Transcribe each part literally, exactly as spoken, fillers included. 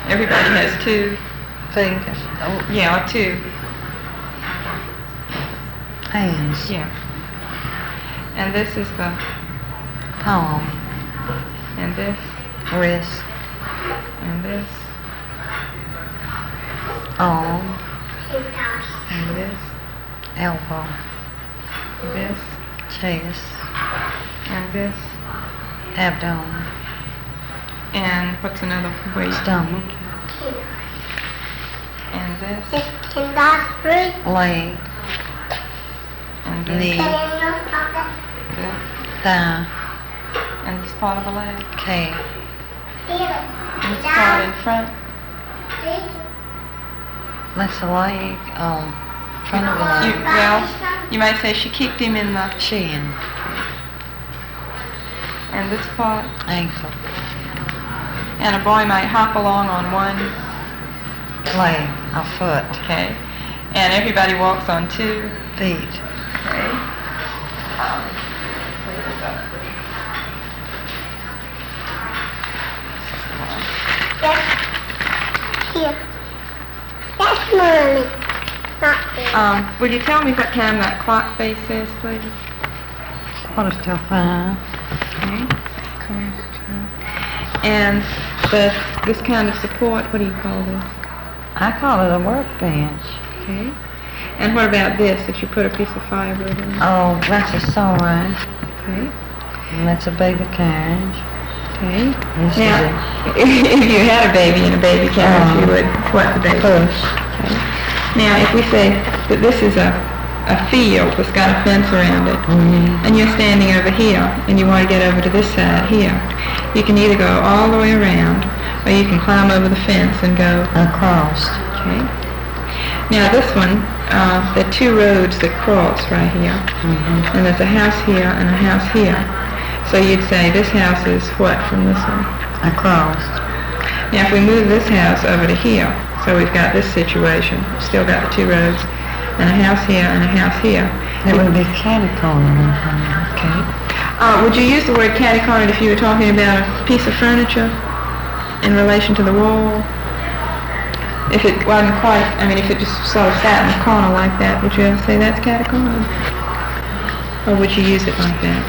Everybody has two. Fingers. Oh, Yeah, or two. hands. Yeah. And this is the, Palm. and this, Wrist. and this, Arm. and this, Elbow. this, Chest. and this, Abdomen. and what's another weight? Stomach. And this, Leg. and this, Knee. this, Thigh. and this part of the leg, Calf. and this part in front, That's the leg. Um, front of You, the leg. well, you might say she kicked him in the, Chin. and this part, Ankle. and a boy might hop along on one, Leg. A foot. okay, and everybody walks on two, Feet. okay. Um, where is that? This is the one. Here. That's mommy. Not there. Um, will you tell me what time that clock face is, please? Quarter till five. Okay. And the, this kind of support, what do you call this? I call it a workbench. Okay. And what about this, that you put a piece of fiber in? Oh, that's a sewing. Okay. And that's a baby carriage. Okay. This is Now, a if you had a baby in a baby carriage, Uh, you would what the baby? push. Okay. Now, if we say that this is a, a field that's got a fence around it, Mm-hmm. and you're standing over here, and you want to get over to this side here, you can either go all the way around, or you can climb over the fence and go, Across. okay. Now this one, uh, there are two roads that cross right here, Mm-hmm. and there's a house here and a house here. So you'd say this house is what from this one? Across. Now if we move this house over to here, so we've got this situation, still got the two roads, and a house here and a house here. It would be catty corner. Okay. Uh, would you use the word catty-cornered if you were talking about a piece of furniture in relation to the wall? If it wasn't quite, I mean, if it just sort of sat in the corner like that, would you ever say that's catty-cornered? Or would you use it like that?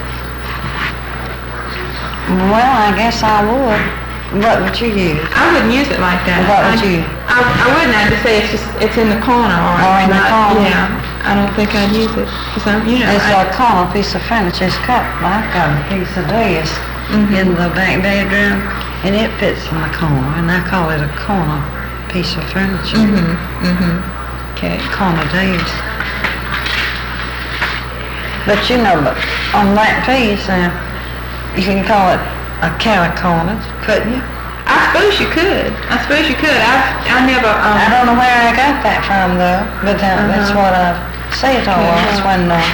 Well, I guess I would. What would you use? I wouldn't use it like that. What would I, you? I, I wouldn't. I'd just say it's just, it's in the corner. Or, Or in the not- corner. Yeah. I don't think I'd use it. Cause I'm, you know, It's I, a corner piece of furniture. It's cut. I've got a piece of desk Mhm. in the back bedroom, and it fits in the corner, and I call it a corner piece of furniture. mm-hmm, mm-hmm. Okay. Corner desk. But you know, but on that piece, uh, you can call it a catty corner, couldn't you? I suppose you could. I suppose you could. I've, I never, um, I don't know where I got that from though, but that, that's Uh-huh. what I say it all Okay. was one uh,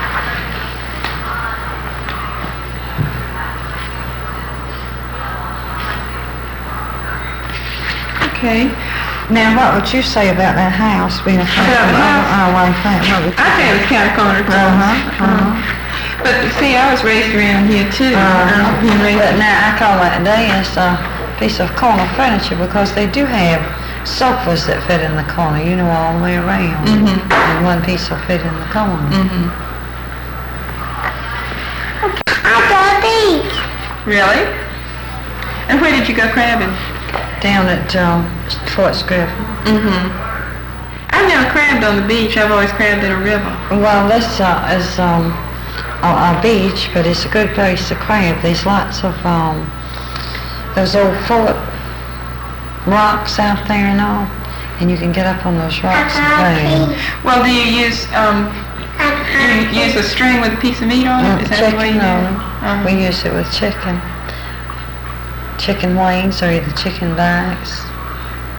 okay. Now, what would you say about that house being a place About the house? I like that. What would you I think it was catty-cornered too. Uh-huh, uh-huh. But see, I was raised around here too. Uh, I've been raised- but now I call that desk a piece of corner furniture because they do have sofas that fit in the corner, you know, all the way around. Mhm. And one piece will fit in the corner. Mhm. I got these. Really? And where did you go crabbing? Down at um, Fort Scriven. Mm-hmm. I've never crabbed on the beach. I've always crabbed in a river. Well, this uh, is um, a, a beach, but it's a good place to crab. There's lots of um, those old fort rocks out there and all, and you can get up on those rocks and crab. Well, do you use um, you use a string with a piece of meat on it? Is that the way you Chicken do on it? them. Uh-huh. We use it with chicken. Chicken wings or either chicken backs.